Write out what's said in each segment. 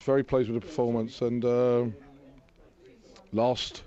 Very pleased with the performance, and last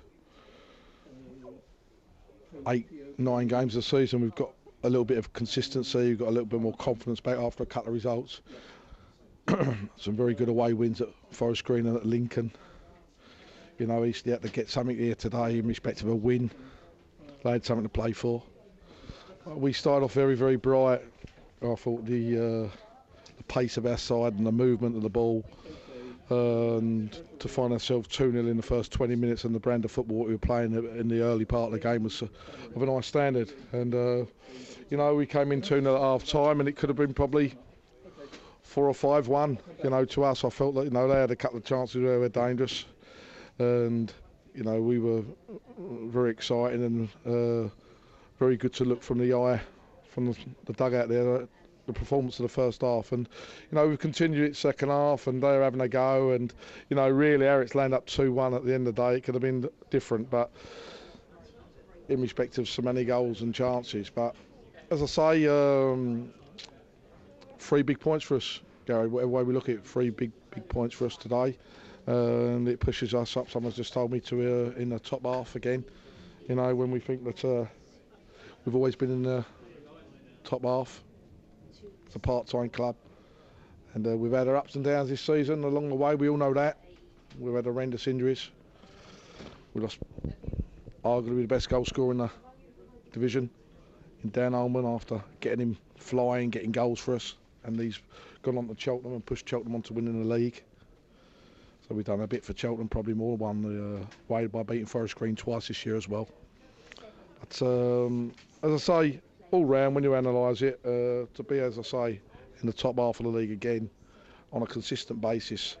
8, 9 games of the season we've got a little bit of consistency, we've got a little bit more confidence back after a couple of results. Some very good away wins at Forest Green and at Lincoln. You know, Eastleigh had to get something here today in respect of a win. They had something to play for. We started off very, very bright. I thought the pace of our side and the movement of the ball, and to find ourselves 2-0 in the first 20 minutes and the brand of football we were playing in the early part of the game was of a nice standard. And you know, we came in 2-0 at half time and it could have been probably 4 or 5-1. You know, to us I felt that, you know, they had a couple of chances where they were dangerous, and you know, we were very exciting and very good to look from the eye from the dugout there, the performance of the first half. And you know, we've continued it second half and they're having a go, and you know, really Eric's landed up 2-1 at the end of the day. It could have been different, but in respect of so many goals and chances. But as I say, 3 big points for us, Gary. Whatever way we look at it, 3 big points for us today, and it pushes us up. Someone's just told me to in the top half again. You know, when we think that we've always been in the top half. It's a part-time club, and we've had our ups and downs this season along the way. We all know that. We've had horrendous injuries. We lost arguably the best goal scorer in the division in Dan Ullman after getting him flying, getting goals for us, and he's gone on to Cheltenham and pushed Cheltenham on to winning the league. So we've done a bit for Cheltenham, probably more, won the way by beating Forest Green twice this year as well. But as I say, all round, when you analyse it, to be, as I say, in the top half of the league again on a consistent basis,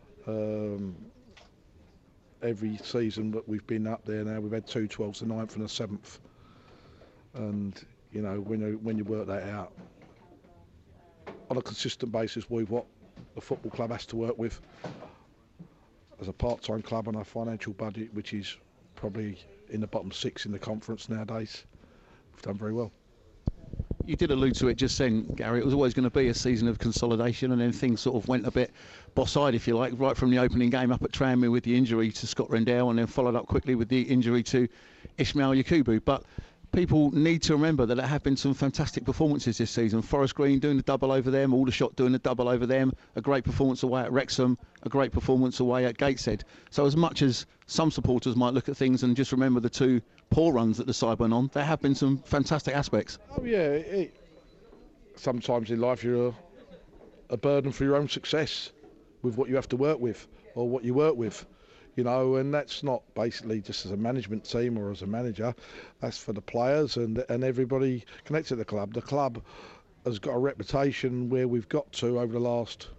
every season that we've been up there now, we've had 2 12s, the 9th and the 7th, and you know, when you work that out on a consistent basis with what the football club has to work with as a part-time club on our financial budget, which is probably in the bottom 6 in the conference nowadays, we've done very well. You did allude to it just then, Gary. It was always going to be a season of consolidation, and then things sort of went a bit boss-eyed, if you like, right from the opening game up at Tranmere with the injury to Scott Rendell, and then followed up quickly with the injury to Ismail Yakubu. But people need to remember that there have been some fantastic performances this season. Forest Green doing the double over them, Aldershot doing the double over them, a great performance away at Wrexham, a great performance away at Gateshead. So as much as some supporters might look at things and just remember the 2 poor runs that the side went on, there have been some fantastic aspects. Oh yeah, sometimes in life you're a burden for your own success with what you have to work with or what you work with, you know, and that's not basically just as a management team or as a manager, that's for the players and everybody connected to the club. The club has got a reputation where we've got to over the last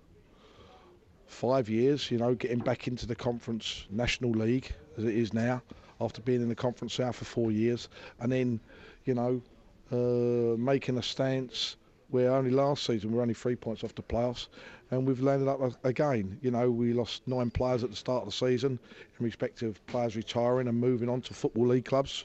5 years, you know, getting back into the Conference National League as it is now, after being in the Conference South for 4 years, and then, you know, making a stance where only last season we were only 3 points off the playoffs, and we've landed up again. You know, we lost 9 players at the start of the season in respect of players retiring and moving on to Football League clubs,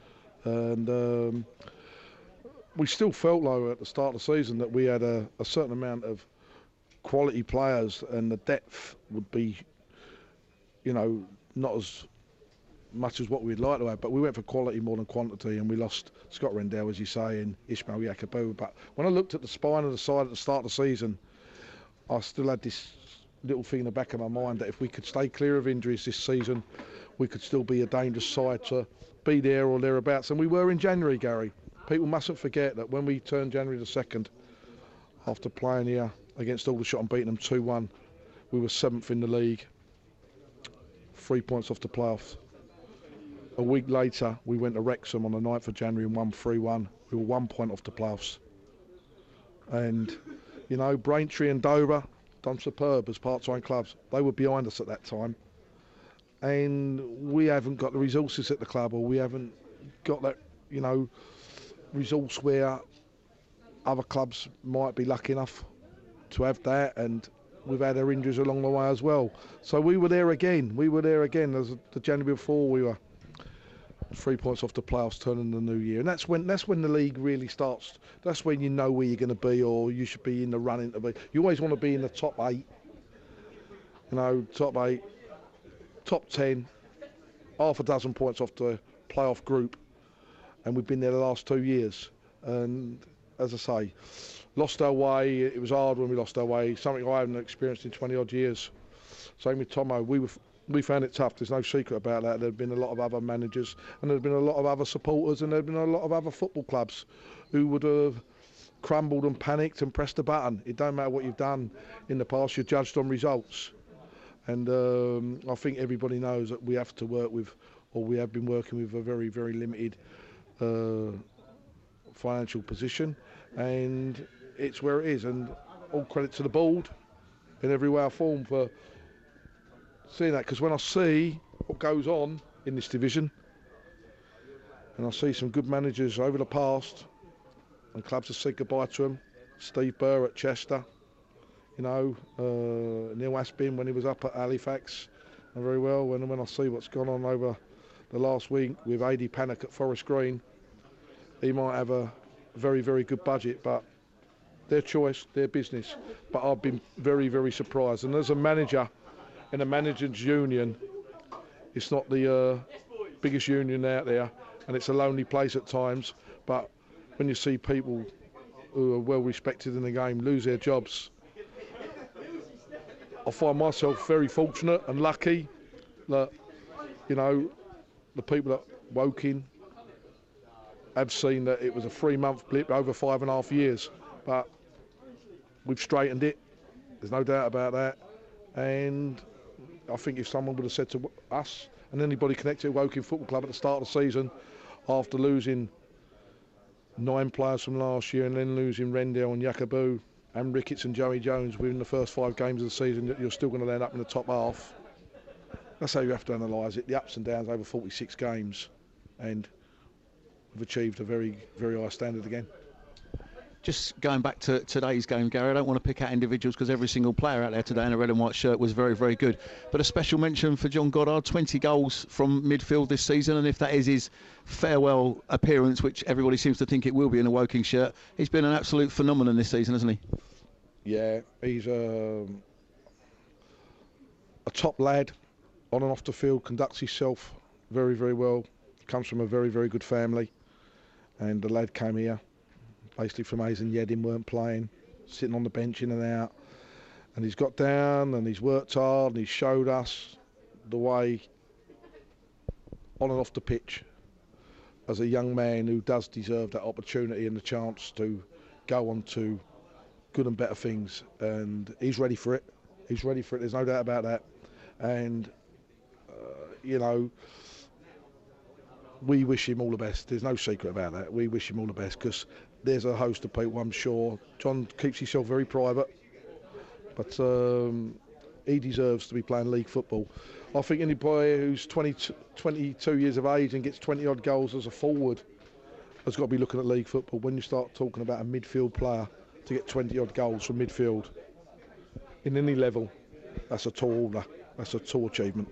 and we still felt though at the start of the season that we had a certain amount of quality players, and the depth would be, you know, not as much as what we'd like to have, but we went for quality more than quantity, and we lost Scott Rendell, as you say, and Ismail Yakubu. But when I looked at the spine of the side at the start of the season, I still had this little thing in the back of my mind that if we could stay clear of injuries this season, we could still be a dangerous side to be there or thereabouts. And we were in January, Gary. People mustn't forget that when we turned January the 2nd, after playing here against Aldershot and beating them 2-1, we were 7th in the league, 3 points off the playoffs. A week later, we went to Wrexham on the 9th of January and won 3-1. We were 1 point off the playoffs. And, you know, Braintree and Dover done superb as part-time clubs. They were behind us at that time. And we haven't got the resources at the club, or we haven't got that, you know, resource where other clubs might be lucky enough to have that, and we've had our injuries along the way as well. So we were there again. As the January before, we were 3 points off the playoffs turning the new year, and that's when the league really starts. That's when you know where you're going to be, or you should be in the running to be. You always want to be in the top 8, You know, top 8, top 10, half a dozen points off the playoff group, and we've been there the last 2 years. And as I say, lost our way. It was hard when we lost our way, something I haven't experienced in 20 odd years. Same with Tomo. We found it tough. There's no secret about that. There have been a lot of other managers, and there have been a lot of other supporters, and there have been a lot of other football clubs who would have crumbled and panicked and pressed a button. It don't matter what you've done in the past. You're judged on results. And I think everybody knows that we have to work with, or we have been working with, a very, very limited financial position, and it's where it is. And all credit to the board in every way or form for seeing that, because when I see what goes on in this division, and I see some good managers over the past, and clubs have said goodbye to them. Steve Burr at Chester, you know, Neil Aspin when he was up at Halifax, and very well. When I see what's gone on over the last week with AD Panic at Forest Green, he might have a very, very good budget, but their choice, their business. But I've been very, very surprised. And as a manager in a managers' union, it's not the biggest union out there, and it's a lonely place at times. But when you see people who are well respected in the game lose their jobs, I find myself very fortunate and lucky that, you know, the people at Woking have seen that it was a 3-month blip over 5.5 years, but we've straightened it. There's no doubt about that. And I think if someone would have said to us and anybody connected to Woking Football Club at the start of the season, after losing 9 players from last year and then losing Rendell and Yakubu and Ricketts and Joey Jones within the first 5 games of the season, that you're still going to end up in the top half. That's how you have to analyse it, the ups and downs over 46 games. And we've achieved a very, very high standard again. Just going back to today's game, Gary, I don't want to pick out individuals because every single player out there today in a red and white shirt was very, very good. But a special mention for John Goddard, 20 goals from midfield this season. And if that is his farewell appearance, which everybody seems to think it will be in a Woking shirt, he's been an absolute phenomenon this season, hasn't he? Yeah, he's a top lad on and off the field, conducts himself very, very well. Comes from a very, very good family. And the lad came here basically from Hayes and Yedding, weren't playing, sitting on the bench in and out, and he's got down and he's worked hard and he's showed us the way on and off the pitch as a young man who does deserve that opportunity and the chance to go on to good and better things, and he's ready for it. He's ready for it, there's no doubt about that. And you know, we wish him all the best. There's no secret about that. We wish him all the best, because there's a host of people, I'm sure. John keeps himself very private, but he deserves to be playing league football. I think any boy who's 22 years of age and gets 20 odd goals as a forward has got to be looking at league football. When you start talking about a midfield player to get 20 odd goals from midfield in any level, that's a tall order. That's a tall achievement.